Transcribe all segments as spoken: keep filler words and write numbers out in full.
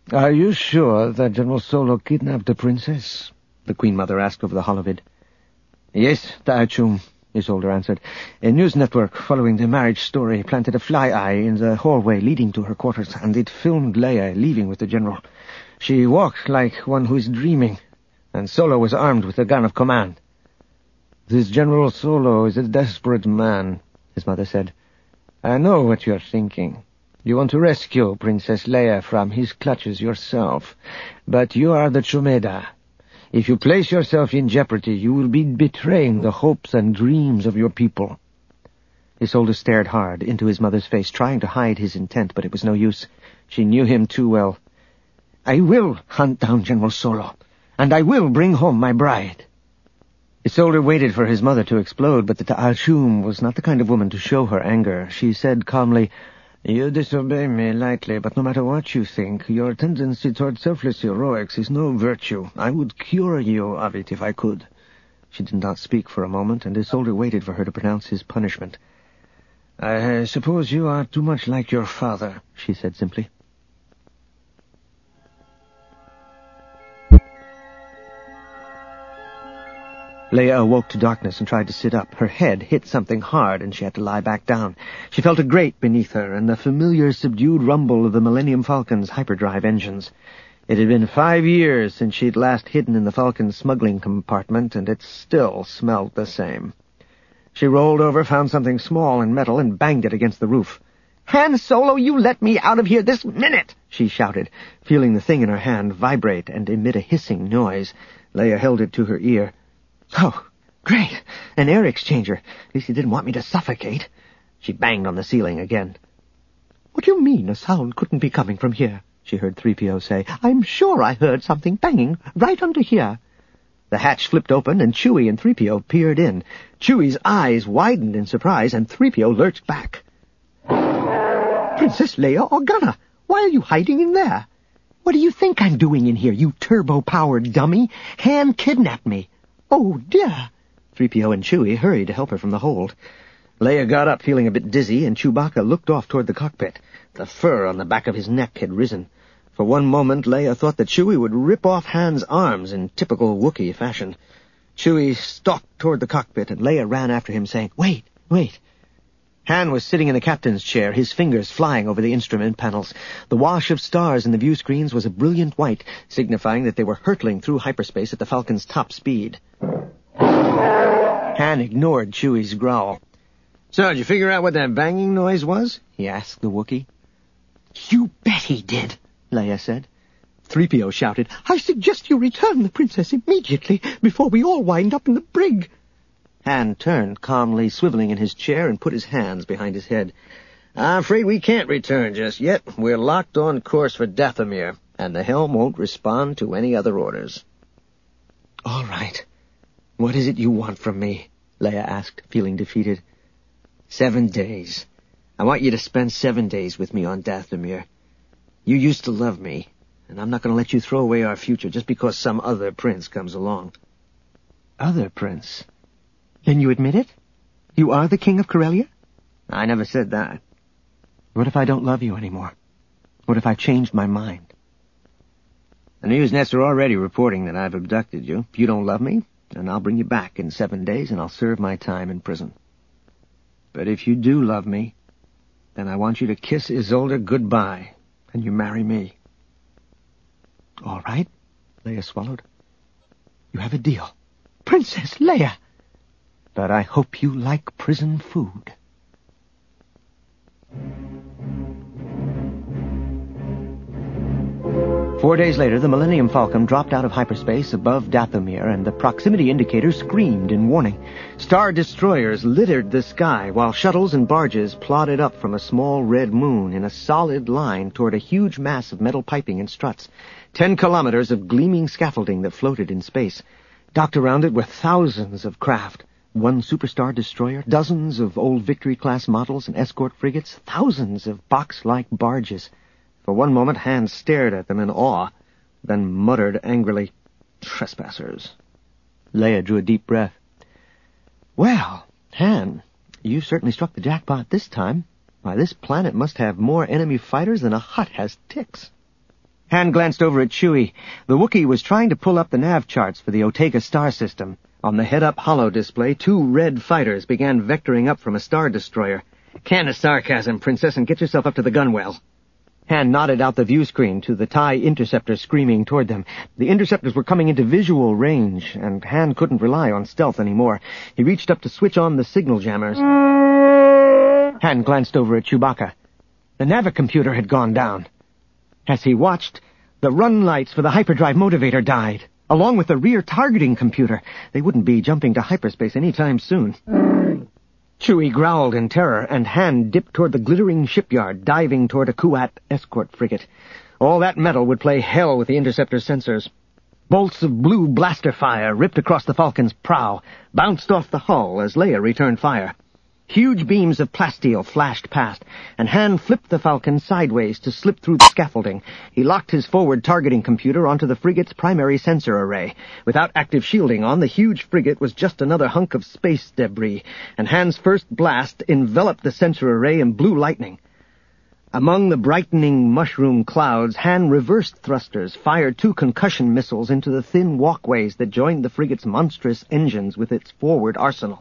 Are you sure that General Solo kidnapped the princess? The Queen Mother asked over the holovid. Yes, Ta'achum, Isolde answered. A news network following the marriage story planted a fly eye in the hallway leading to her quarters, and it filmed Leia leaving with the general. She walked like one who is dreaming, and Solo was armed with a gun of command. This General Solo is a desperate man, his mother said. I know what you're thinking. You want to rescue Princess Leia from his clutches yourself, but you are the Chumeda. If you place yourself in jeopardy, you will be betraying the hopes and dreams of your people. Isolde stared hard into his mother's face, trying to hide his intent, but it was no use. She knew him too well. I will hunt down General Solo, and I will bring home my bride. Isolde waited for his mother to explode, but the Ta'achum was not the kind of woman to show her anger. She said calmly, You disobey me lightly, but no matter what you think, your tendency toward selfless heroics is no virtue. I would cure you of it if I could. She did not speak for a moment, and Isolde waited for her to pronounce his punishment. I suppose you are too much like your father, she said simply. Leia awoke to darkness and tried to sit up. Her head hit something hard, and she had to lie back down. She felt a grate beneath her, and the familiar subdued rumble of the Millennium Falcon's hyperdrive engines. It had been five years since she'd last hidden in the Falcon's smuggling compartment, and it still smelled the same. She rolled over, found something small and metal, and banged it against the roof. Han Solo, you let me out of here this minute! She shouted, feeling the thing in her hand vibrate and emit a hissing noise. Leia held it to her ear. Oh, great! An air exchanger. At least he didn't want me to suffocate. She banged on the ceiling again. What do you mean a sound couldn't be coming from here? She heard three P O say. I'm sure I heard something banging right under here. The hatch flipped open, and Chewie and three P O peered in. Chewie's eyes widened in surprise, and three P O lurched back. Princess Leia Organa, why are you hiding in there? What do you think I'm doing in here, you turbo-powered dummy? Han kidnapped me. Oh, dear. three P O and Chewie hurried to help her from the hold. Leia got up, feeling a bit dizzy, and Chewbacca looked off toward the cockpit. The fur on the back of his neck had risen. For one moment, Leia thought that Chewie would rip off Han's arms in typical Wookiee fashion. Chewie stalked toward the cockpit, and Leia ran after him, saying, Wait, wait. Han was sitting in the captain's chair, his fingers flying over the instrument panels. The wash of stars in the view screens was a brilliant white, signifying that they were hurtling through hyperspace at the Falcon's top speed. Han ignored Chewie's growl. So, did you figure out what that banging noise was? He asked the Wookiee. You bet he did, Leia said. three P O shouted, I suggest you return the princess immediately, before we all wind up in the brig. Han turned, calmly swiveling in his chair, and put his hands behind his head. I'm afraid we can't return just yet. We're locked on course for Dathomir, and the helm won't respond to any other orders. All right. What is it you want from me? Leia asked, feeling defeated. Seven days. I want you to spend seven days with me on Dathomir. You used to love me, and I'm not going to let you throw away our future just because some other prince comes along. Other prince? Then you admit it? You are the king of Corellia? I never said that. What if I don't love you anymore? What if I've changed my mind? The news nets are already reporting that I've abducted you. If you don't love me, then I'll bring you back in seven days and I'll serve my time in prison. But if you do love me, then I want you to kiss Isolde goodbye and you marry me. All right, Leia swallowed. You have a deal. Princess Leia! But I hope you like prison food. Four days later, the Millennium Falcon dropped out of hyperspace above Dathomir, and the proximity indicator screamed in warning. Star destroyers littered the sky, while shuttles and barges plodded up from a small red moon in a solid line toward a huge mass of metal piping and struts. Ten kilometers of gleaming scaffolding that floated in space. Docked around it were thousands of craft. One superstar destroyer, dozens of old Victory-class models and escort frigates, thousands of box-like barges. For one moment, Han stared at them in awe, then muttered angrily, Trespassers. Leia drew a deep breath. Well, Han, you certainly struck the jackpot this time. Why, this planet must have more enemy fighters than a hut has ticks. Han glanced over at Chewie. The Wookiee was trying to pull up the nav charts for the Otega star system. On the head-up holo display, two red fighters began vectoring up from a star destroyer. Can of sarcasm, Princess, and get yourself up to the gunwale. Han nodded out the view screen to the TIE interceptor screaming toward them. The interceptors were coming into visual range, and Han couldn't rely on stealth anymore. He reached up to switch on the signal jammers. Han glanced over at Chewbacca. The navicomputer had gone down. As he watched, the run lights for the hyperdrive motivator died, along with the rear targeting computer. They wouldn't be jumping to hyperspace any time soon. Chewie growled in terror, and Han dipped toward the glittering shipyard, diving toward a Kuat escort frigate. All that metal would play hell with the interceptor sensors. Bolts of blue blaster fire ripped across the Falcon's prow, bounced off the hull as Leia returned fire. Huge beams of plasteel flashed past, and Han flipped the Falcon sideways to slip through the scaffolding. He locked his forward targeting computer onto the frigate's primary sensor array. Without active shielding on, the huge frigate was just another hunk of space debris, and Han's first blast enveloped the sensor array in blue lightning. Among the brightening mushroom clouds, Han reversed thrusters, fired two concussion missiles into the thin walkways that joined the frigate's monstrous engines with its forward arsenal.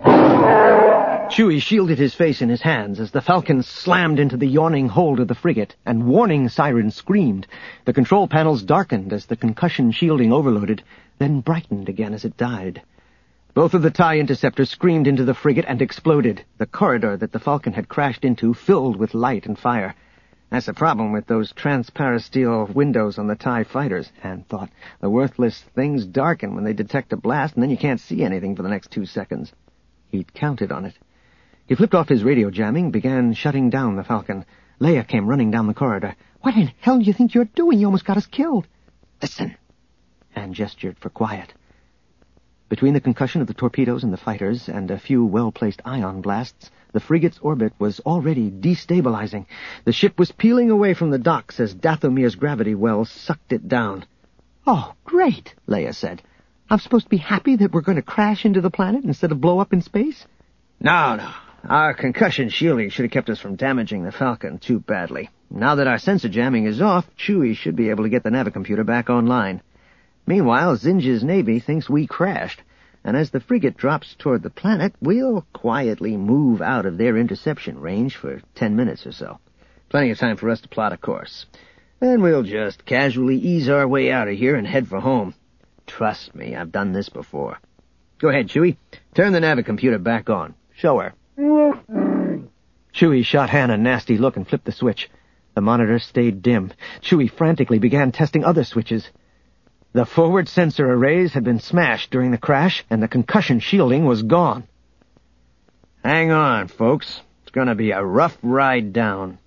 Chewie shielded his face in his hands as the Falcon slammed into the yawning hold of the frigate, and warning sirens screamed. The control panels darkened as the concussion shielding overloaded, then brightened again as it died. Both of the TIE interceptors screamed into the frigate and exploded. The corridor that the Falcon had crashed into filled with light and fire. That's the problem with those transparasteel windows on the TIE fighters, Han thought. The worthless things darken when they detect a blast, and then you can't see anything for the next two seconds. He'd counted on it. He flipped off his radio jamming, began shutting down the Falcon. Leia came running down the corridor. "What in hell do you think you're doing? You almost got us killed." "Listen." Han gestured for quiet. Between the concussion of the torpedoes and the fighters and a few well-placed ion blasts, the frigate's orbit was already destabilizing. The ship was peeling away from the docks as Dathomir's gravity well sucked it down. "Oh, great," Leia said. "I'm supposed to be happy that we're going to crash into the planet instead of blow up in space?" "No, no. Our concussion shielding should have kept us from damaging the Falcon too badly. Now that our sensor jamming is off, Chewie should be able to get the navicomputer back online. Meanwhile, Zinj's Navy thinks we crashed, and as the frigate drops toward the planet, we'll quietly move out of their interception range for ten minutes or so. Plenty of time for us to plot a course. Then we'll just casually ease our way out of here and head for home. Trust me, I've done this before. Go ahead, Chewie. Turn the navicomputer back on. Show her." Chewie shot Han a nasty look and flipped the switch. The monitor stayed dim. Chewie frantically began testing other switches. The forward sensor arrays had been smashed during the crash, and the concussion shielding was gone. "Hang on, folks. It's going to be a rough ride down."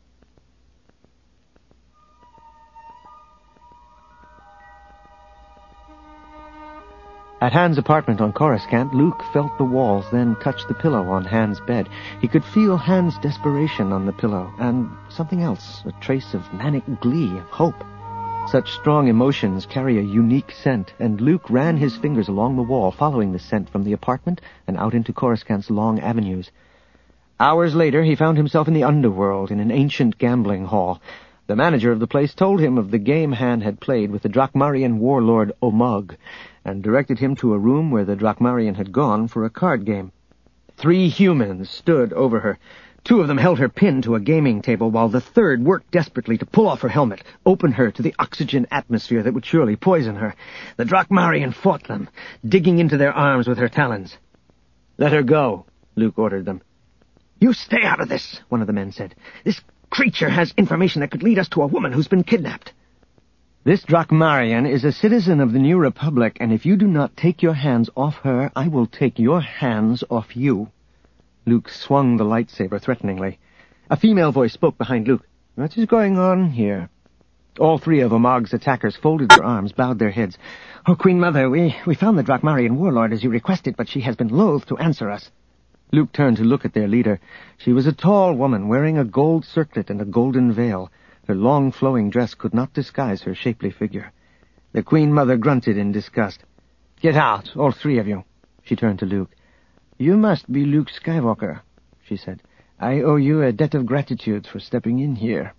At Han's apartment on Coruscant, Luke felt the walls, then touched the pillow on Han's bed. He could feel Han's desperation on the pillow, and something else, a trace of manic glee, of hope. Such strong emotions carry a unique scent, and Luke ran his fingers along the wall, following the scent from the apartment and out into Coruscant's long avenues. Hours later, he found himself in the underworld, in an ancient gambling hall. The manager of the place told him of the game Han had played with the Drakmarian warlord Omug, and directed him to a room where the Drakmarian had gone for a card game. Three humans stood over her. Two of them held her pinned to a gaming table, while the third worked desperately to pull off her helmet, open her to the oxygen atmosphere that would surely poison her. The Drakmarian fought them, digging into their arms with her talons. "Let her go," Luke ordered them. "You stay out of this," one of the men said. "This creature has information that could lead us to a woman who's been kidnapped." "This Drakmarian is a citizen of the New Republic, and if you do not take your hands off her, I will take your hands off you." Luke swung the lightsaber threateningly. A female voice spoke behind Luke. "What is going on here?" All three of Omag's attackers folded their arms, bowed their heads. "Oh, Queen Mother, we, we found the Drakmarian warlord as you requested, but she has been loath to answer us." Luke turned to look at their leader. She was a tall woman, wearing a gold circlet and a golden veil. Her long flowing dress could not disguise her shapely figure. The Queen Mother grunted in disgust. "Get out, all three of you." She turned to Luke. "You must be Luke Skywalker," she said. "I owe you a debt of gratitude for stepping in here."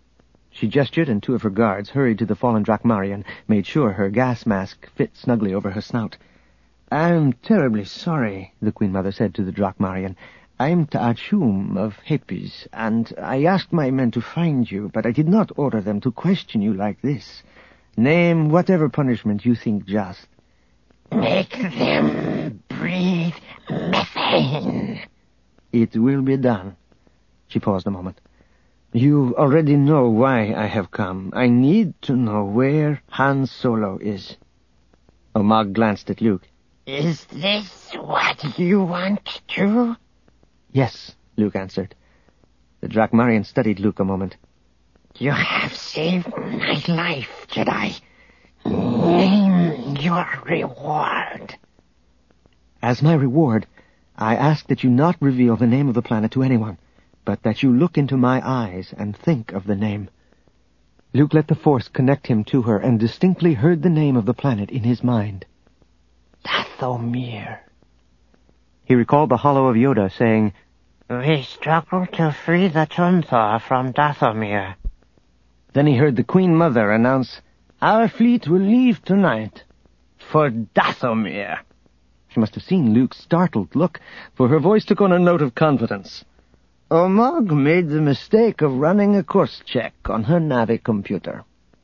She gestured, and two of her guards hurried to the fallen Drakmarian, made sure her gas mask fit snugly over her snout. "I'm terribly sorry," the Queen Mother said to the Drakmarian. "I'm Ta'achum of Hapes, and I asked my men to find you, but I did not order them to question you like this. Name whatever punishment you think just." "Make them breathe methane." "It will be done." She paused a moment. "You already know why I have come. I need to know where Han Solo is." Omag glanced at Luke. "Is this what you want to?" "Yes," Luke answered. The Drakmarian studied Luke a moment. "You have saved my life, Jedi. Name your reward." "As my reward, I ask that you not reveal the name of the planet to anyone, but that you look into my eyes and think of the name." Luke let the Force connect him to her and distinctly heard the name of the planet in his mind. Dathomir. He recalled the hollow of Yoda saying, "We struggled to free the Tunthor from Dathomir." Then he heard the Queen Mother announce, "Our fleet will leave tonight for Dathomir." She must have seen Luke's startled look, for her voice took on a note of confidence. "Omag made the mistake of running a course check on her Navi computer."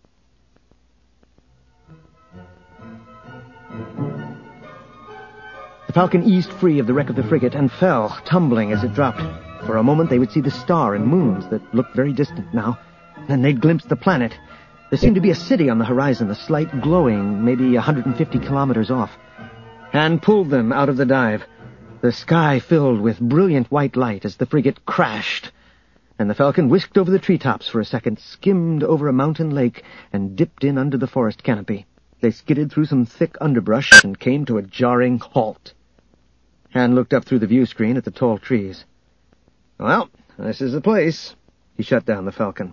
The Falcon eased free of the wreck of the frigate and fell, tumbling as it dropped. For a moment they would see the star and moons that looked very distant now. Then they'd glimpse the planet. There seemed to be a city on the horizon, a slight glowing, maybe a hundred and fifty kilometers off. Han pulled them out of the dive. The sky filled with brilliant white light as the frigate crashed, and the Falcon whisked over the treetops for a second, skimmed over a mountain lake, and dipped in under the forest canopy. They skidded through some thick underbrush and came to a jarring halt. Han looked up through the view screen at the tall trees. "Well, this is the place." He shut down the Falcon.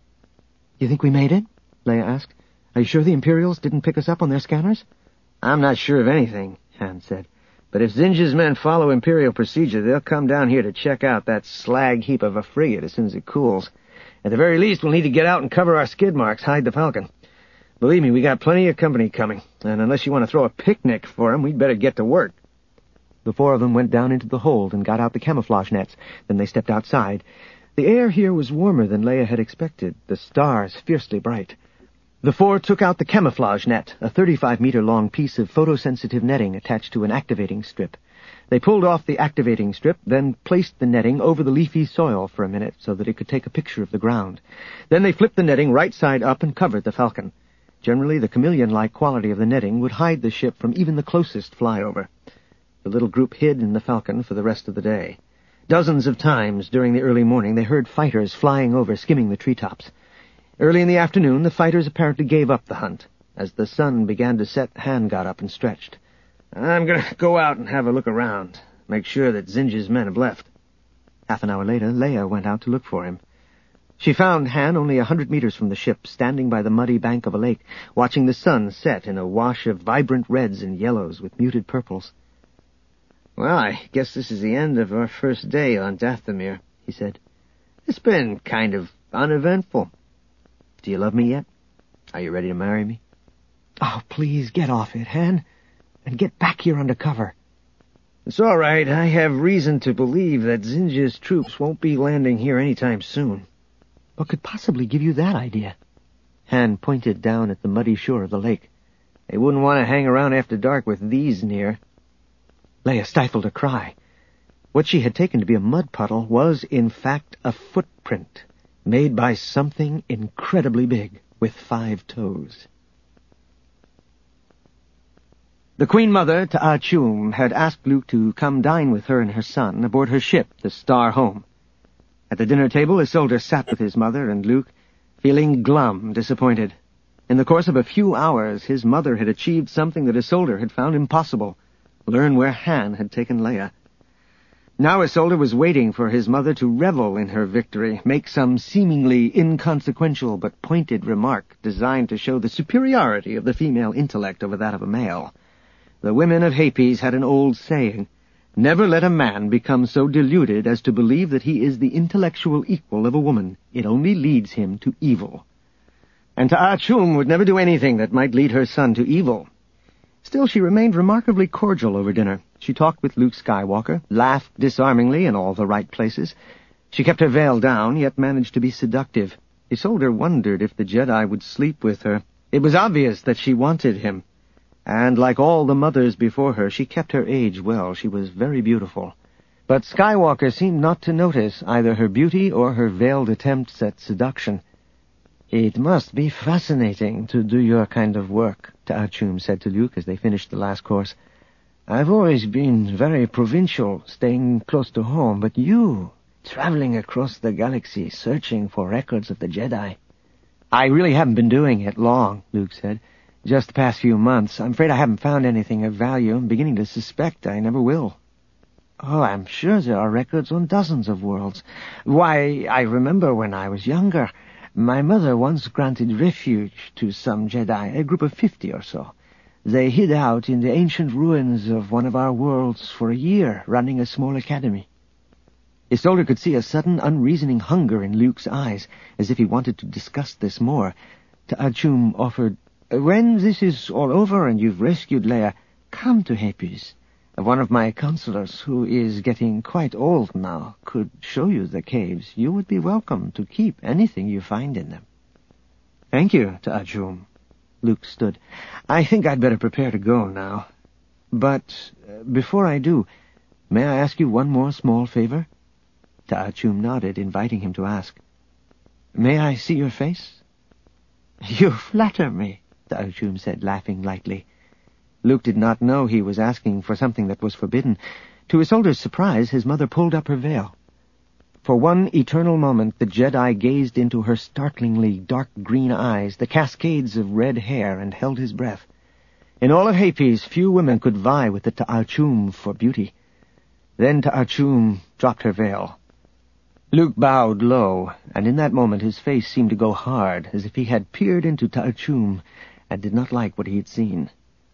"You think we made it?" Leia asked. "Are you sure the Imperials didn't pick us up on their scanners?" "I'm not sure of anything," Han said. "But if Zinja's men follow Imperial procedure, they'll come down here to check out that slag heap of a frigate as soon as it cools. At the very least, we'll need to get out and cover our skid marks, hide the Falcon. Believe me, we got plenty of company coming, and unless you want to throw a picnic for 'em, we'd better get to work." The four of them went down into the hold and got out the camouflage nets. Then they stepped outside. The air here was warmer than Leia had expected, the stars fiercely bright. The four took out the camouflage net, a thirty-five meter long piece of photosensitive netting attached to an activating strip. They pulled off the activating strip, then placed the netting over the leafy soil for a minute so that it could take a picture of the ground. Then they flipped the netting right side up and covered the Falcon. Generally, the chameleon-like quality of the netting would hide the ship from even the closest flyover. The little group hid in the Falcon for the rest of the day. Dozens of times during the early morning they heard fighters flying over, skimming the treetops. Early in the afternoon, the fighters apparently gave up the hunt. As the sun began to set, Han got up and stretched. "I'm going to go out and have a look around, make sure that Zinja's men have left." Half an hour later, Leia went out to look for him. She found Han only a hundred meters from the ship, standing by the muddy bank of a lake, watching the sun set in a wash of vibrant reds and yellows with muted purples. "Well, I guess this is the end of our first day on Dathomir," he said. "It's been kind of uneventful. Do you love me yet? Are you ready to marry me?" "Oh, please, get off it, Han, and get back here under cover." "It's all right. I have reason to believe that Zinja's troops won't be landing here any time soon." "What could possibly give you that idea?" Han pointed down at the muddy shore of the lake. "They wouldn't want to hang around after dark with these near." Leia stifled a cry. What she had taken to be a mud puddle was, in fact, a footprint made by something incredibly big with five toes. The Queen Mother, Ta'achum, had asked Luke to come dine with her and her son aboard her ship, the Star Home. At the dinner table, Isolde sat with his mother and Luke, feeling glum, disappointed. In the course of a few hours, his mother had achieved something that Isolde had found impossible: learn where Han had taken Leia. Now Isolde was waiting for his mother to revel in her victory, make some seemingly inconsequential but pointed remark designed to show the superiority of the female intellect over that of a male. The women of Hapes had an old saying: Never let a man become so deluded as to believe that he is the intellectual equal of a woman. It only leads him to evil. And Ta'achum would never do anything that might lead her son to evil. Still, she remained remarkably cordial over dinner. She talked with Luke Skywalker, laughed disarmingly in all the right places. She kept her veil down, yet managed to be seductive. Isolde wondered if the Jedi would sleep with her. It was obvious that she wanted him. And like all the mothers before her, she kept her age well. She was very beautiful. But Skywalker seemed not to notice either her beauty or her veiled attempts at seduction. "It must be fascinating to do your kind of work," Ta'achum said to Luke as they finished the last course. "I've always been very provincial, staying close to home, but you, traveling across the galaxy, searching for records of the Jedi." "I really haven't been doing it long," Luke said. "Just the past few months. I'm afraid I haven't found anything of value. I'm beginning to suspect I never will." "Oh, I'm sure there are records on dozens of worlds. Why, I remember when I was younger, my mother once granted refuge to some Jedi, a group of fifty or so. They hid out in the ancient ruins of one of our worlds for a year, running a small academy." Isolde could see a sudden, unreasoning hunger in Luke's eyes, as if he wanted to discuss this more. Ta'achum offered, "When this is all over and you've rescued Leia, come to Hapis. One of my counselors, who is getting quite old now, could show you the caves. You would be welcome to keep anything you find in them." "Thank you, Ta'achum." Luke stood. "I think I'd better prepare to go now. But uh, before I do, may I ask you one more small favor?" Ta'achum nodded, inviting him to ask. "May I see your face?" "You flatter me," Ta'achum said, laughing lightly. Luke did not know he was asking for something that was forbidden. To Isolde's surprise, his mother pulled up her veil. For one eternal moment, the Jedi gazed into her startlingly dark green eyes, the cascades of red hair, and held his breath. In all of Hapis, few women could vie with the Ta'achum for beauty. Then Ta'achum dropped her veil. Luke bowed low, and in that moment his face seemed to go hard, as if he had peered into Ta'achum and did not like what he had seen.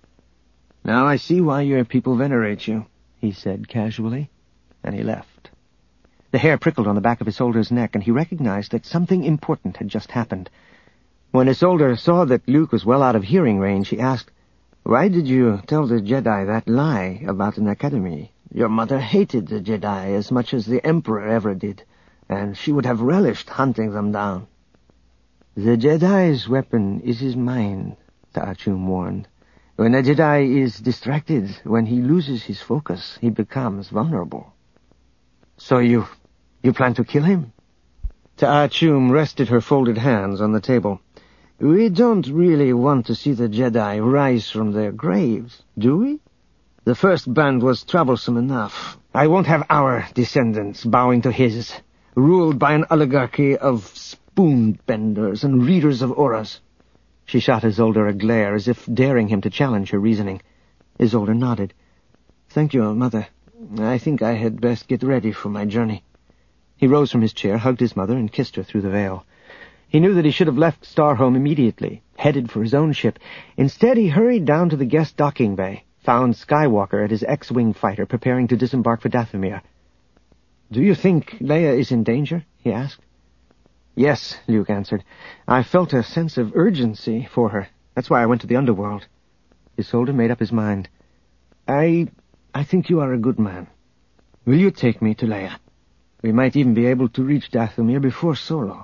"Now I see why your people venerate you," he said casually, and he left. The hair prickled on the back of Isolde's neck, and he recognized that something important had just happened. When Isolde saw that Luke was well out of hearing range, she asked, "Why did you tell the Jedi that lie about an academy? Your mother hated the Jedi as much as the Emperor ever did, and she would have relished hunting them down." "The Jedi's weapon is his mind," Ta'achum warned. "When a Jedi is distracted, when he loses his focus, he becomes vulnerable." "So you... you plan to kill him?" Ta'achum rested her folded hands on the table. "We don't really want to see the Jedi rise from their graves, do we? The first band was troublesome enough. I won't have our descendants bowing to his, ruled by an oligarchy of spoon-benders and readers of auras." She shot Isolde a glare, as if daring him to challenge her reasoning. Isolde nodded. "Thank you, Mother. I think I had best get ready for my journey." He rose from his chair, hugged his mother, and kissed her through the veil. He knew that he should have left Starhome immediately, headed for his own ship. Instead, he hurried down to the guest docking bay, found Skywalker at his X-Wing fighter preparing to disembark for Dathomir. "Do you think Leia is in danger?" he asked. "Yes," Luke answered. "I felt a sense of urgency for her. That's why I went to the underworld." Isolde made up his mind. I... I think you are a good man. Will you take me to Leia? We might even be able to reach Dathomir before Solo."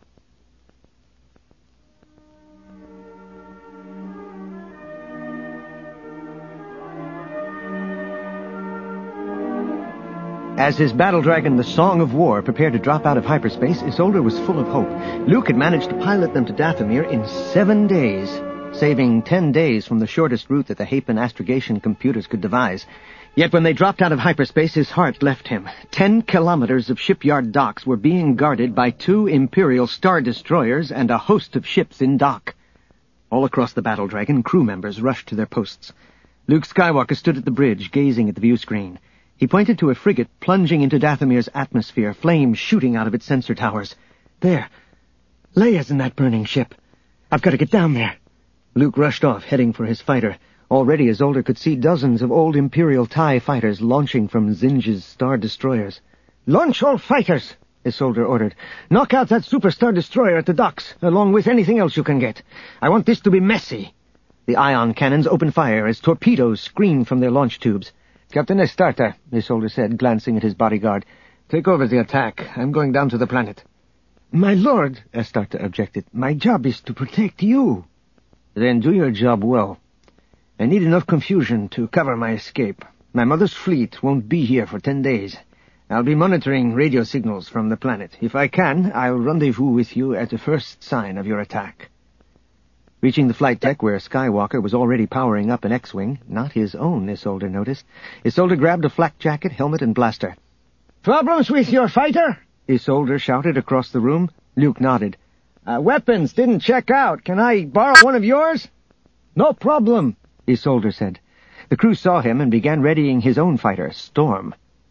As his battle dragon, the Song of War, prepared to drop out of hyperspace, Isolde was full of hope. Luke had managed to pilot them to Dathomir in seven days, saving ten days from the shortest route that the Hapan astrogation computers could devise. Yet when they dropped out of hyperspace, his heart left him. Ten kilometers of shipyard docks were being guarded by two Imperial Star Destroyers and a host of ships in dock. All across the battle dragon, crew members rushed to their posts. Luke Skywalker stood at the bridge, gazing at the view screen. He pointed to a frigate plunging into Dathomir's atmosphere, flames shooting out of its sensor towers. "There! Leia's in that burning ship. I've got to get down there." Luke rushed off, heading for his fighter. Already Isolde could see dozens of old Imperial TIE fighters launching from Zinj's Star Destroyers. "Launch all fighters!" Isolde ordered. "Knock out that Super Star Destroyer at the docks, along with anything else you can get. I want this to be messy." The ion cannons opened fire as torpedoes screamed from their launch tubes. "Captain Astarte," Isolde said, glancing at his bodyguard. "Take over the attack. I'm going down to the planet." "My lord," Astarte objected, "my job is to protect you." "Then do your job well. I need enough confusion to cover my escape. My mother's fleet won't be here for ten days. I'll be monitoring radio signals from the planet. If I can, I'll rendezvous with you at the first sign of your attack." Reaching the flight deck where Skywalker was already powering up an X-Wing, not his own, Isolde noticed, Isolde grabbed a flak jacket, helmet, and blaster. "Problems with your fighter?" Isolde shouted across the room. Luke nodded. Uh, weapons didn't check out. Can I borrow one of yours?" "No problem," Isolde said. The crew saw him and began readying his own fighter, Storm.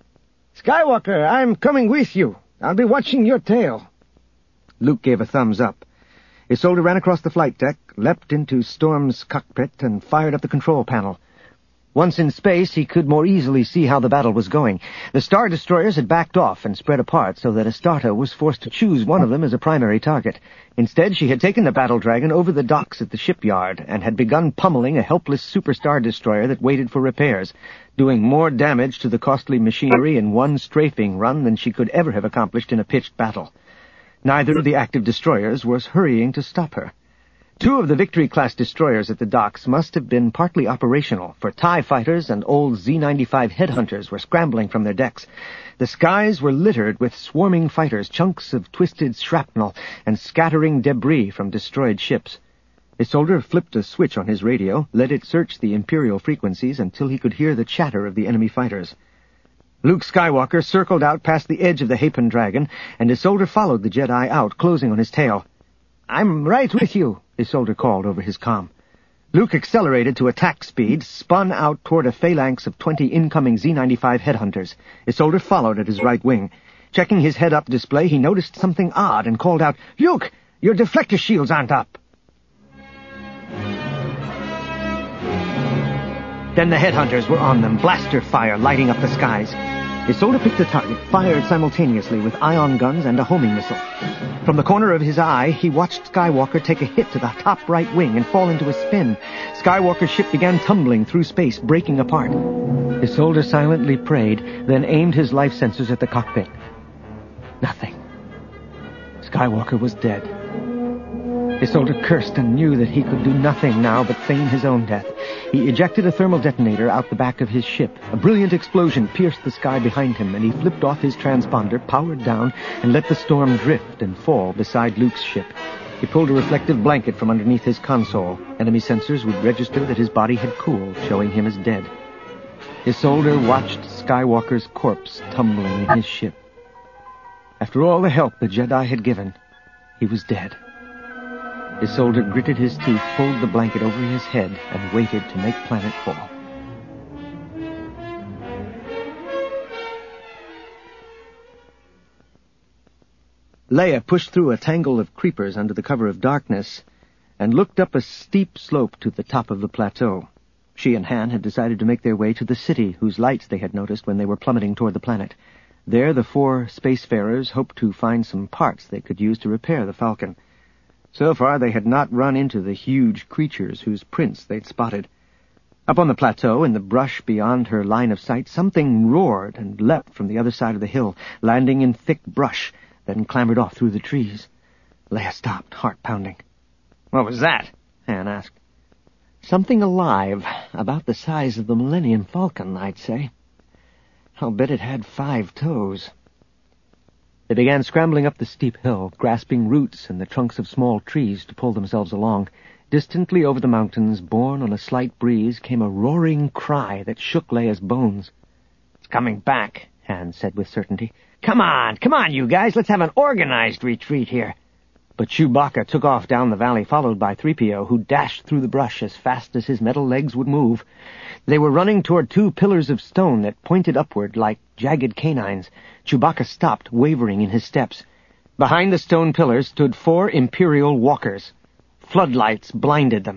"Skywalker, I'm coming with you. I'll be watching your tail." Luke gave a thumbs up. Isolde ran across the flight deck, leapt into Storm's cockpit, and fired up the control panel. Once in space, he could more easily see how the battle was going. The Star Destroyers had backed off and spread apart so that Astarte was forced to choose one of them as a primary target. Instead, she had taken the Battle Dragon over the docks at the shipyard and had begun pummeling a helpless Super Star Destroyer that waited for repairs, doing more damage to the costly machinery in one strafing run than she could ever have accomplished in a pitched battle. Neither of the active destroyers was hurrying to stop her. Two of the Victory-class destroyers at the docks must have been partly operational, for TIE fighters and old Z ninety-five headhunters were scrambling from their decks. The skies were littered with swarming fighters, chunks of twisted shrapnel, and scattering debris from destroyed ships. Isolde flipped a switch on his radio, let it search the Imperial frequencies until he could hear the chatter of the enemy fighters. Luke Skywalker circled out past the edge of the Hapan Dragon, and Isolde followed the Jedi out, closing on his tail. "I'm right with you," Isolde called over his comm. Luke accelerated to attack speed, spun out toward a phalanx of twenty incoming Z ninety-five headhunters. Isolde followed at his right wing. Checking his head-up display, he noticed something odd and called out, "Luke, your deflector shields aren't up." Then the headhunters were on them, blaster fire lighting up the skies. Isolde picked the target, fired simultaneously with ion guns and a homing missile. From the corner of his eye, he watched Skywalker take a hit to the top right wing and fall into a spin. Skywalker's ship began tumbling through space, breaking apart. Isolde silently prayed, then aimed his life sensors at the cockpit. Nothing. Skywalker was dead. Isolde cursed and knew that he could do nothing now but feign his own death. He ejected a thermal detonator out the back of his ship. A brilliant explosion pierced the sky behind him, and he flipped off his transponder, powered down, and let the storm drift and fall beside Luke's ship. He pulled a reflective blanket from underneath his console. Enemy sensors would register that his body had cooled, showing him as dead. Isolde watched Skywalker's corpse tumbling in his ship. After all the help the Jedi had given, he was dead. Isolde gritted his teeth, pulled the blanket over his head, and waited to make planetfall. Leia pushed through a tangle of creepers under the cover of darkness and looked up a steep slope to the top of the plateau. She and Han had decided to make their way to the city whose lights they had noticed when they were plummeting toward the planet. There the four spacefarers hoped to find some parts they could use to repair the Falcon. So far, they had not run into the huge creatures whose prints they'd spotted. Up on the plateau, in the brush beyond her line of sight, something roared and leapt from the other side of the hill, landing in thick brush, then clambered off through the trees. Leia stopped, heart pounding. "What was that?" Han asked. "Something alive, about the size of the Millennium Falcon, I'd say. I'll bet it had five toes." They began scrambling up the steep hill, grasping roots and the trunks of small trees to pull themselves along. Distantly over the mountains, borne on a slight breeze, came a roaring cry that shook Leia's bones. "It's coming back," Han said with certainty. "Come on, come on, you guys, let's have an organized retreat here." But Chewbacca took off down the valley, followed by three P O, who dashed through the brush as fast as his metal legs would move. They were running toward two pillars of stone that pointed upward like jagged canines. Chewbacca stopped, wavering in his steps. Behind the stone pillars stood four Imperial walkers. Floodlights blinded them.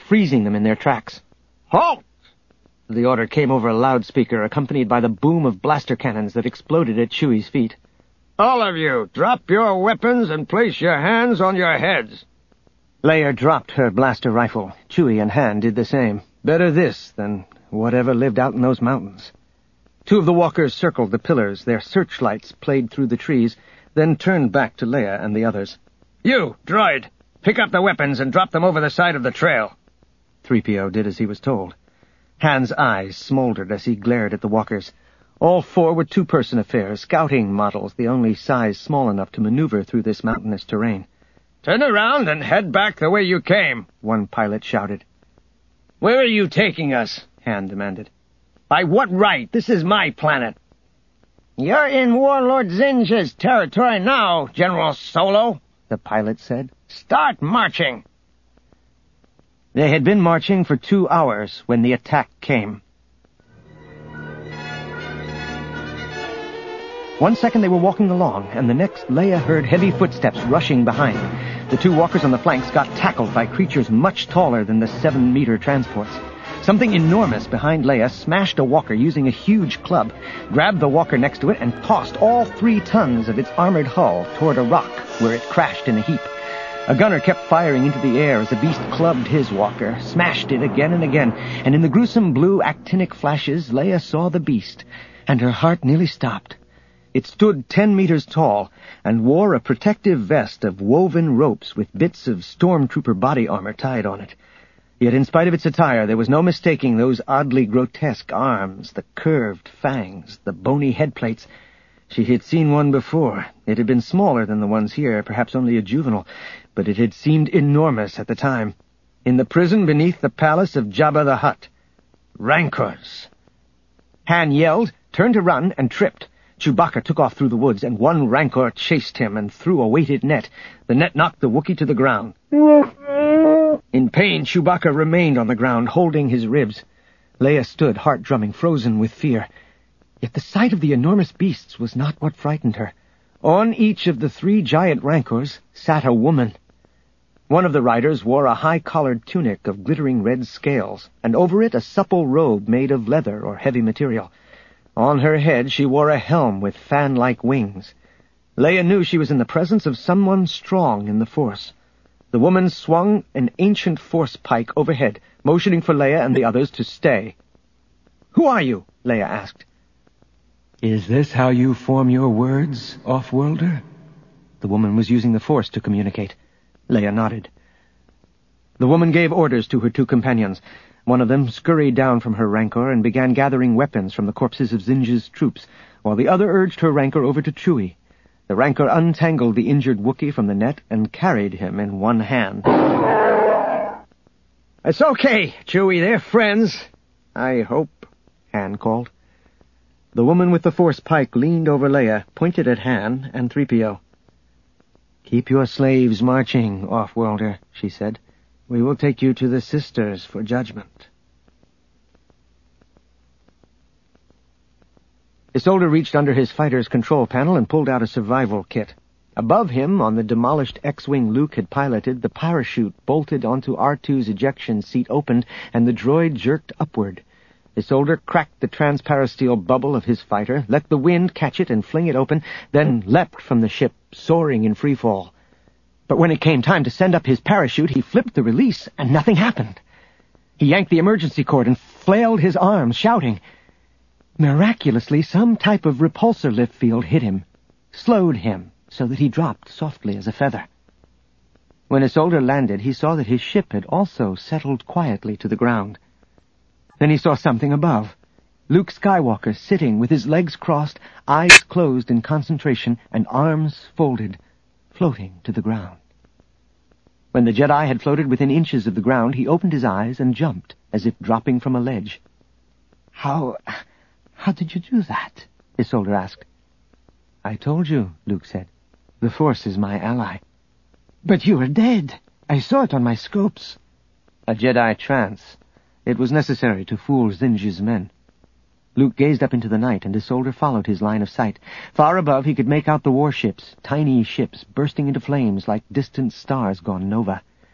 freezing them in their tracks. "Halt!" The order came over a loudspeaker, accompanied by the boom of blaster cannons that exploded at Chewie's feet. "All of you, drop your weapons and place your hands on your heads." Leia dropped her blaster rifle. Chewie and Han did the same. Better this than whatever lived out in those mountains. Two of the walkers circled the pillars. Their searchlights played through the trees, then turned back to Leia and the others. "You, droid, pick up the weapons and drop them over the side of the trail." three P O did as he was told. Han's eyes smoldered as he glared at the walkers. All four were two-person affairs, scouting models, the only size small enough to maneuver through this mountainous terrain. "Turn around and head back the way you came," one pilot shouted. "Where are you taking us?" Han demanded. "By what right? This is my planet." "You're in Warlord Zinj's territory now, General Solo," the pilot said. "Start marching." They had been marching for two hours when the attack came. One second they were walking along, and the next Leia heard heavy footsteps rushing behind. The two walkers on the flanks got tackled by creatures much taller than the seven-meter transports. Something enormous behind Leia smashed a walker using a huge club, grabbed the walker next to it, and tossed all three tons of its armored hull toward a rock, where it crashed in a heap. A gunner kept firing into the air as the beast clubbed his walker, smashed it again and again, and in the gruesome blue actinic flashes, Leia saw the beast, and her heart nearly stopped. It stood ten meters tall and wore a protective vest of woven ropes with bits of stormtrooper body armor tied on it. Yet in spite of its attire, there was no mistaking those oddly grotesque arms, the curved fangs, the bony headplates. She had seen one before. It had been smaller than the ones here, perhaps only a juvenile, but it had seemed enormous at the time. In the prison beneath the palace of Jabba the Hutt. Rancors! Han yelled, turned to run, and tripped. Chewbacca took off through the woods, and one rancor chased him and threw a weighted net. The net knocked the Wookiee to the ground. In pain, Chewbacca remained on the ground, holding his ribs. Leia stood, heart drumming, frozen with fear. Yet the sight of the enormous beasts was not what frightened her. On each of the three giant rancors sat a woman. One of the riders wore a high-collared tunic of glittering red scales, and over it a supple robe made of leather or heavy material. On her head she wore a helm with fan-like wings. Leia knew she was in the presence of someone strong in the Force. The woman swung an ancient Force pike overhead, motioning for Leia and the others to stay. "Who are you?" Leia asked. "Is this how you form your words, off-worlder?" The woman was using the Force to communicate. Leia nodded. The woman gave orders to her two companions. One of them scurried down from her rancor and began gathering weapons from the corpses of Zinj's troops, while the other urged her rancor over to Chewie. The rancor untangled the injured Wookiee from the net and carried him in one hand. "It's okay, Chewie. They're friends. I hope," Han called. The woman with the Force pike leaned over Leia, pointed at Han and three P O. "Keep your slaves marching, off-worlder," she said. "We will take you to the Sisters for judgment." Isolde reached under his fighter's control panel and pulled out a survival kit. Above him, on the demolished X-Wing Luke had piloted, the parachute bolted onto R two's ejection seat opened, and the droid jerked upward. Isolde cracked the transparasteel bubble of his fighter, let the wind catch it and fling it open, then leapt from the ship, soaring in freefall. But when it came time to send up his parachute, he flipped the release, and nothing happened. He yanked the emergency cord and flailed his arms, shouting. Miraculously, some type of repulsor lift field hit him, slowed him, so that he dropped softly as a feather. When Isolde landed, he saw that his ship had also settled quietly to the ground. Then he saw something above. Luke Skywalker sitting with his legs crossed, eyes closed in concentration, and arms folded, floating to the ground. When the Jedi had floated within inches of the ground, he opened his eyes and jumped, as if dropping from a ledge. How... how did you do that? Isolde asked. I told you, Luke said. The Force is my ally. But you are dead. I saw it on my scopes. A Jedi trance. It was necessary to fool Zinj's men. Luke gazed up into the night, and Isolde followed his line of sight. Far above he could make out the warships, tiny ships bursting into flames like distant stars gone nova.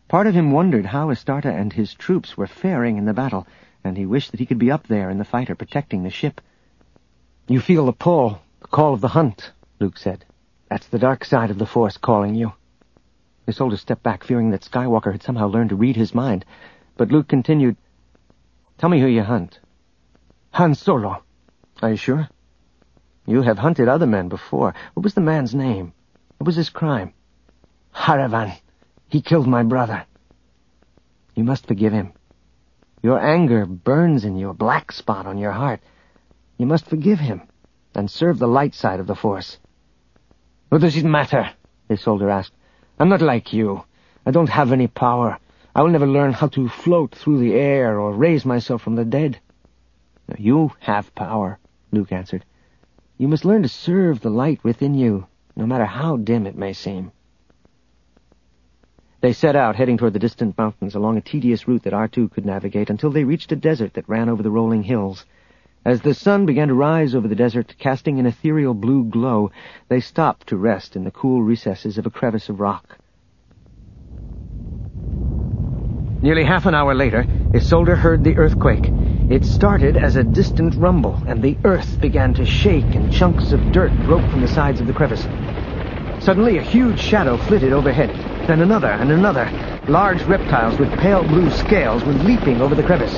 Part of him wondered how Astarta and his troops were faring in the battle, and he wished that he could be up there in the fighter protecting the ship. "You feel the pull, the call of the hunt," Luke said. "That's the dark side of the Force calling you." The soldier stepped back, fearing that Skywalker had somehow learned to read his mind, but Luke continued, "Tell me who you hunt." "Han Solo." "Are you sure?" "You have hunted other men before. What was the man's name? What was his crime?" "Haravan. He killed my brother." "You must forgive him. Your anger burns in you, a black spot on your heart. You must forgive him and serve the light side of the Force." "What does it matter?" Isolde asked. "I'm not like you. I don't have any power. I will never learn how to float through the air or raise myself from the dead." "You have power," Luke answered. "You must learn to serve the light within you, no matter how dim it may seem." They set out, heading toward the distant mountains, along a tedious route that R two could navigate, until they reached a desert that ran over the rolling hills. As the sun began to rise over the desert, casting an ethereal blue glow, they stopped to rest in the cool recesses of a crevice of rock. Nearly half an hour later, Isolde heard the earthquake. It started as a distant rumble, and the earth began to shake, and chunks of dirt broke from the sides of the crevice. Suddenly, a huge shadow flitted overhead, then another and another. Large reptiles with pale blue scales were leaping over the crevice.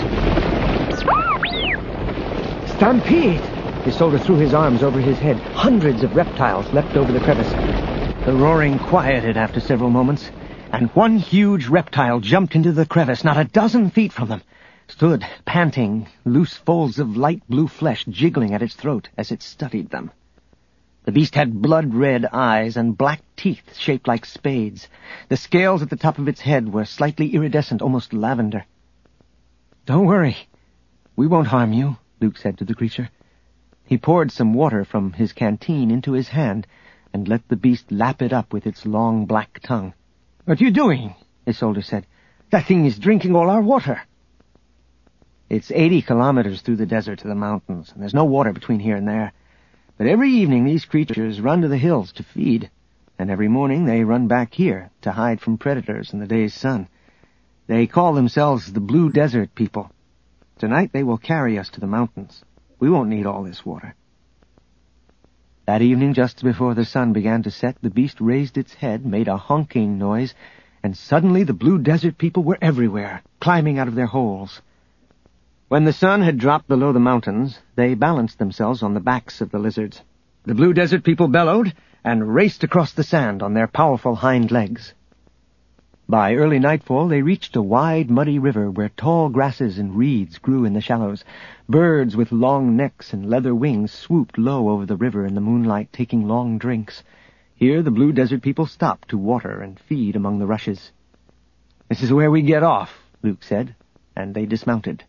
"Stampede!" Isolde threw his arms over his head. Hundreds of reptiles leapt over the crevice. The roaring quieted after several moments, and one huge reptile jumped into the crevice not a dozen feet from them, stood panting, loose folds of light blue flesh jiggling at its throat as it studied them. The beast had blood-red eyes and black teeth shaped like spades. The scales at the top of its head were slightly iridescent, almost lavender. "Don't worry. We won't harm you," Luke said to the creature. He poured some water from his canteen into his hand and let the beast lap it up with its long black tongue. "What are you doing?" Isolde said. "That thing is drinking all our water." "It's eighty kilometers through the desert to the mountains, and there's no water between here and there. But every evening these creatures run to the hills to feed, and every morning they run back here to hide from predators in the day's sun. They call themselves the Blue Desert People. Tonight they will carry us to the mountains. We won't need all this water." That evening, just before the sun began to set, the beast raised its head, made a honking noise, and suddenly the Blue Desert People were everywhere, climbing out of their holes. When the sun had dropped below the mountains, they balanced themselves on the backs of the lizards. The Blue Desert People bellowed and raced across the sand on their powerful hind legs. By early nightfall, they reached a wide, muddy river where tall grasses and reeds grew in the shallows. Birds with long necks and leather wings swooped low over the river in the moonlight, taking long drinks. Here the Blue Desert People stopped to water and feed among the rushes. "This is where we get off," Luke said, and they dismounted.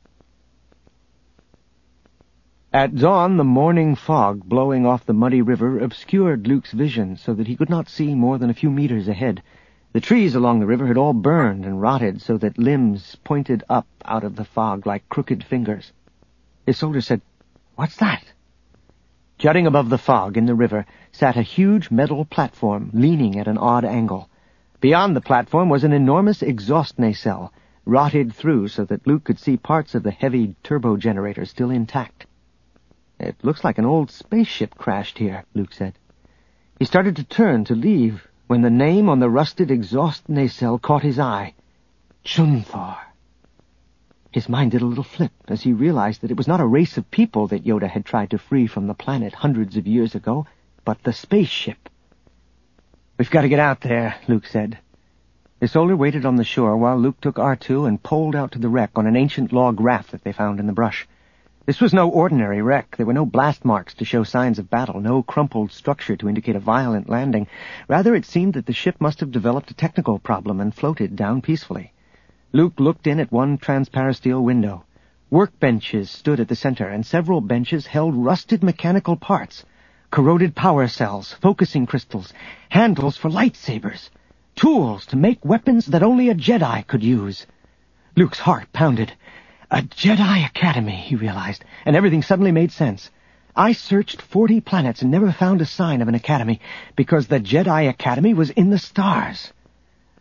At dawn, the morning fog blowing off the muddy river obscured Luke's vision so that he could not see more than a few meters ahead. The trees along the river had all burned and rotted so that limbs pointed up out of the fog like crooked fingers. Isolde said, "What's that?" Jutting above the fog in the river sat a huge metal platform leaning at an odd angle. Beyond the platform was an enormous exhaust nacelle, rotted through so that Luke could see parts of the heavy turbo generator still intact. "It looks like an old spaceship crashed here," Luke said. He started to turn to leave when the name on the rusted exhaust nacelle caught his eye. Chunthar. His mind did a little flip as he realized that it was not a race of people that Yoda had tried to free from the planet hundreds of years ago, but the spaceship. "We've got to get out there," Luke said. Isolde waited on the shore while Luke took R two and poled out to the wreck on an ancient log raft that they found in the brush. This was no ordinary wreck. There were no blast marks to show signs of battle, no crumpled structure to indicate a violent landing. Rather, it seemed that the ship must have developed a technical problem and floated down peacefully. Luke looked in at one transparasteel window. Workbenches stood at the center, and several benches held rusted mechanical parts, corroded power cells, focusing crystals, handles for lightsabers, tools to make weapons that only a Jedi could use. Luke's heart pounded. A Jedi Academy, he realized, and everything suddenly made sense. I searched forty planets and never found a sign of an academy, because the Jedi Academy was in the stars.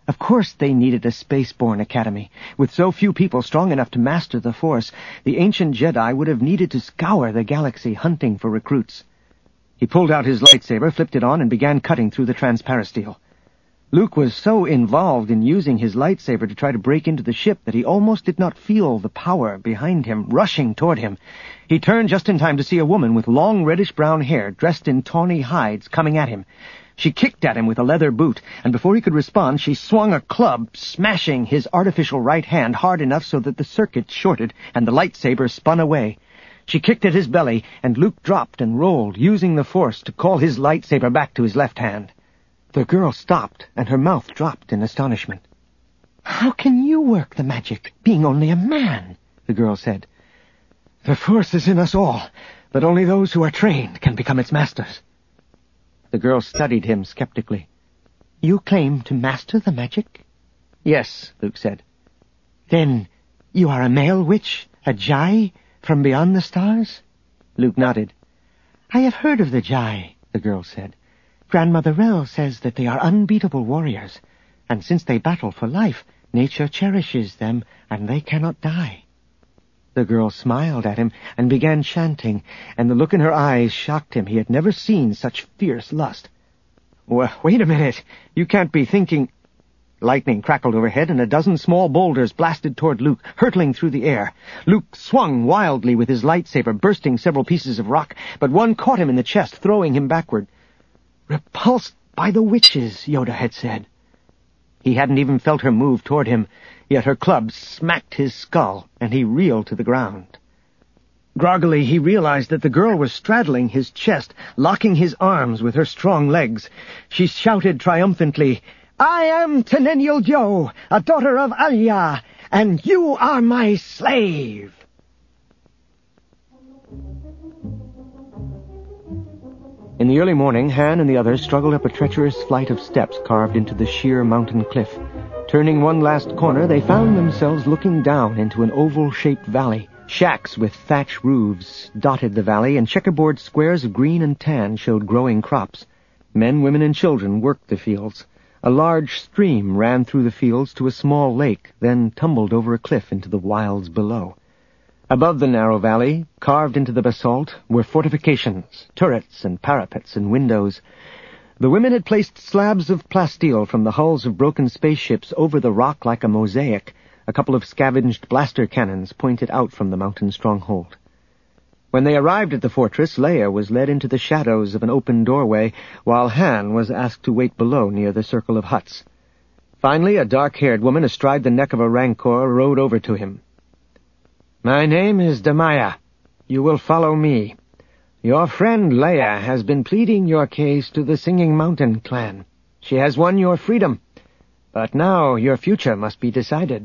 Of course they needed a space-born academy. With so few people strong enough to master the Force, the ancient Jedi would have needed to scour the galaxy hunting for recruits. He pulled out his lightsaber, flipped it on, and began cutting through the transparasteel. Luke was so involved in using his lightsaber to try to break into the ship that he almost did not feel the power behind him, rushing toward him. He turned just in time to see a woman with long reddish-brown hair, dressed in tawny hides, coming at him. She kicked at him with a leather boot, and before he could respond, she swung a club, smashing his artificial right hand hard enough so that the circuit shorted and the lightsaber spun away. She kicked at his belly, and Luke dropped and rolled, using the Force to call his lightsaber back to his left hand. The girl stopped, and her mouth dropped in astonishment. "How can you work the magic, being only a man?" the girl said. "The Force is in us all, but only those who are trained can become its masters." The girl studied him skeptically. "You claim to master the magic?" "Yes," Luke said. "Then you are a male witch, a Jai, from beyond the stars?" Luke nodded. "I have heard of the Jai," the girl said. "Grandmother Rell says that they are unbeatable warriors, and since they battle for life, nature cherishes them, and they cannot die." The girl smiled at him and began chanting, and the look in her eyes shocked him. He had never seen such fierce lust. "Well, wait a minute. You can't be thinking—" Lightning crackled overhead, and a dozen small boulders blasted toward Luke, hurtling through the air. Luke swung wildly with his lightsaber, bursting several pieces of rock, but one caught him in the chest, throwing him backward. "Repulsed by the witches," Yoda had said. He hadn't even felt her move toward him, yet her club smacked his skull, and he reeled to the ground. Groggily, he realized that the girl was straddling his chest, locking his arms with her strong legs. She shouted triumphantly, "I am Teneniel Jo, a daughter of Alia, and you are my slave!" In the early morning, Han and the others struggled up a treacherous flight of steps carved into the sheer mountain cliff. Turning one last corner, they found themselves looking down into an oval-shaped valley. Shacks with thatch roofs dotted the valley, and checkerboard squares of green and tan showed growing crops. Men, women, and children worked the fields. A large stream ran through the fields to a small lake, then tumbled over a cliff into the wilds below. Above the narrow valley, carved into the basalt, were fortifications, turrets and parapets and windows. The women had placed slabs of plasteel from the hulls of broken spaceships over the rock like a mosaic. A couple of scavenged blaster cannons pointed out from the mountain stronghold. When they arrived at the fortress, Leia was led into the shadows of an open doorway, while Han was asked to wait below near the circle of huts. Finally, a dark-haired woman astride the neck of a Rancor rode over to him. "My name is Damaya. You will follow me. Your friend Leia has been pleading your case to the Singing Mountain clan. She has won your freedom, but now your future must be decided."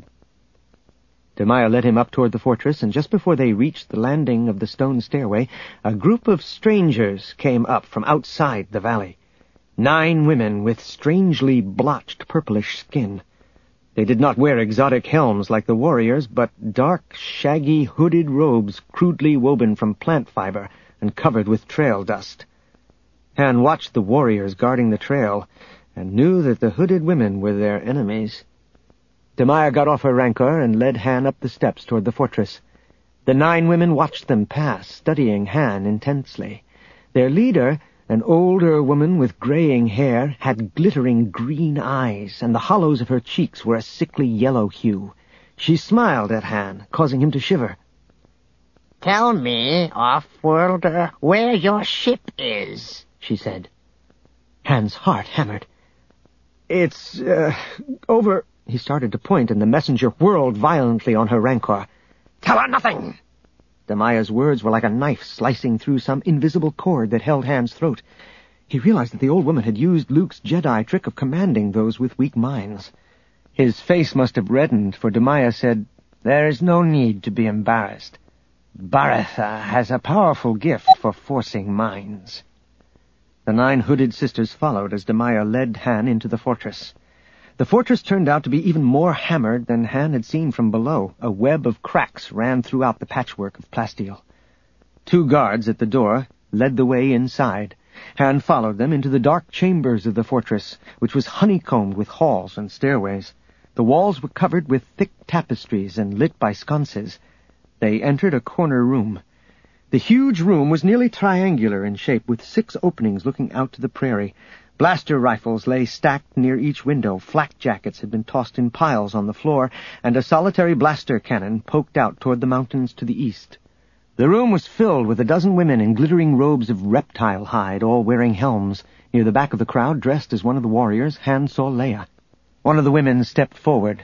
Damaya led him up toward the fortress, and just before they reached the landing of the stone stairway, a group of strangers came up from outside the valley. Nine women with strangely blotched purplish skin. They did not wear exotic helms like the warriors, but dark, shaggy, hooded robes crudely woven from plant fiber and covered with trail dust. Han watched the warriors guarding the trail and knew that the hooded women were their enemies. Damaya got off her Rancor and led Han up the steps toward the fortress. The nine women watched them pass, studying Han intensely. Their leader, an older woman with graying hair, had glittering green eyes, and the hollows of her cheeks were a sickly yellow hue. She smiled at Han, causing him to shiver. "Tell me, off-worlder, where your ship is," she said. Han's heart hammered. "It's, uh, over—" He started to point, and the messenger whirled violently on her Rancor. "Tell her nothing!" Damaya's words were like a knife slicing through some invisible cord that held Han's throat. He realized that the old woman had used Luke's Jedi trick of commanding those with weak minds. His face must have reddened, for Damaya said, "There is no need to be embarrassed. Baratha has a powerful gift for forcing minds." The nine hooded sisters followed as Damaya led Han into the fortress. The fortress turned out to be even more hammered than Han had seen from below. A web of cracks ran throughout the patchwork of plasteel. Two guards at the door led the way inside. Han followed them into the dark chambers of the fortress, which was honeycombed with halls and stairways. The walls were covered with thick tapestries and lit by sconces. They entered a corner room. The huge room was nearly triangular in shape, with six openings looking out to the prairie. Blaster rifles lay stacked near each window, flak jackets had been tossed in piles on the floor, and a solitary blaster cannon poked out toward the mountains to the east. The room was filled with a dozen women in glittering robes of reptile hide, all wearing helms. Near the back of the crowd, dressed as one of the warriors, Han saw Leia. One of the women stepped forward.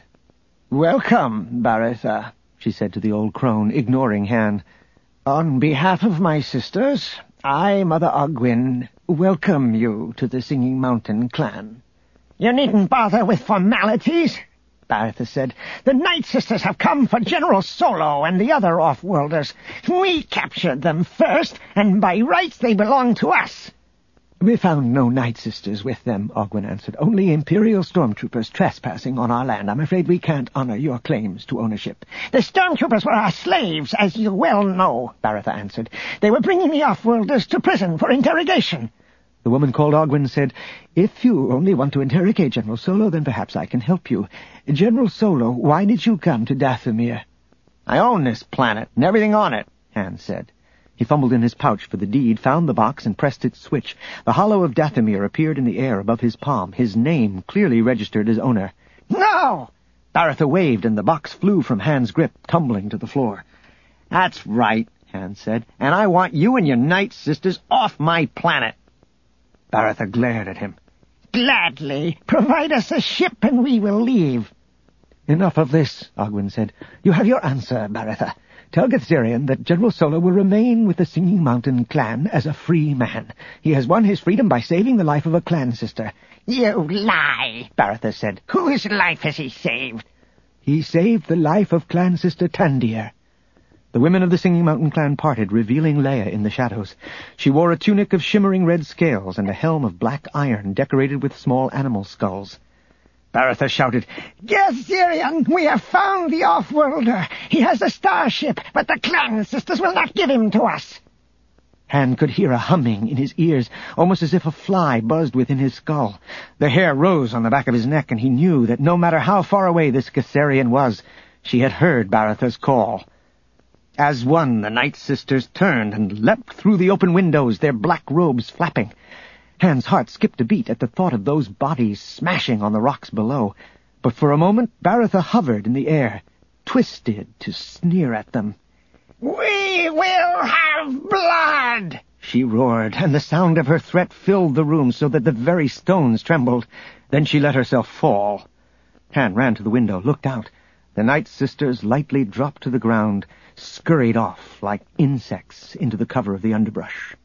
"Welcome, Baratha," she said to the old crone, ignoring Han. "On behalf of my sisters, I, Mother Ogwyn, welcome you to the Singing Mountain clan." "You needn't bother with formalities," Baratha said. "The Night Sisters have come for General Solo and the other off-worlders. We captured them first, and by rights they belong to us." "We found no Night Sisters with them," Ogwyn answered. "Only Imperial stormtroopers trespassing on our land. I'm afraid we can't honor your claims to ownership." "The stormtroopers were our slaves, as you well know," Baratha answered. "They were bringing the off-worlders to prison for interrogation." The woman called Ogwyn said, "If you only want to interrogate General Solo, then perhaps I can help you. General Solo, why did you come to Dathomir?" "I own this planet and everything on it," Han said. He fumbled in his pouch for the deed, found the box, and pressed its switch. The hollow of Dathomir appeared in the air above his palm, his name clearly registered as owner. "No!" Baratha waved, and the box flew from Han's grip, tumbling to the floor. "That's right," Han said, "and I want you and your Night Sisters off my planet." Baratha glared at him. "Gladly. Provide us a ship and we will leave." "Enough of this," Ogwyn said. "You have your answer, Baratha. Tell Gethzerian that General Solo will remain with the Singing Mountain clan as a free man. He has won his freedom by saving the life of a clan sister." "You lie," Baratha said. "Whose life has he saved?" "He saved the life of clan sister Tandir." The women of the Singing Mountain clan parted, revealing Leia in the shadows. She wore a tunic of shimmering red scales and a helm of black iron decorated with small animal skulls. Baratha shouted, "Gethzerian, we have found the off-worlder. He has a starship, but the clan sisters will not give him to us." Han could hear a humming in his ears, almost as if a fly buzzed within his skull. The hair rose on the back of his neck, and he knew that no matter how far away this Gethzerian was, she had heard Baratha's call. As one, the Night Sisters turned and leapt through the open windows, their black robes flapping. Han's heart skipped a beat at the thought of those bodies smashing on the rocks below. But for a moment Baratha hovered in the air, twisted to sneer at them. "We will have blood!" she roared, and the sound of her threat filled the room so that the very stones trembled. Then she let herself fall. Han ran to the window, looked out. The Night Sisters lightly dropped to the ground, scurried off like insects into the cover of the underbrush.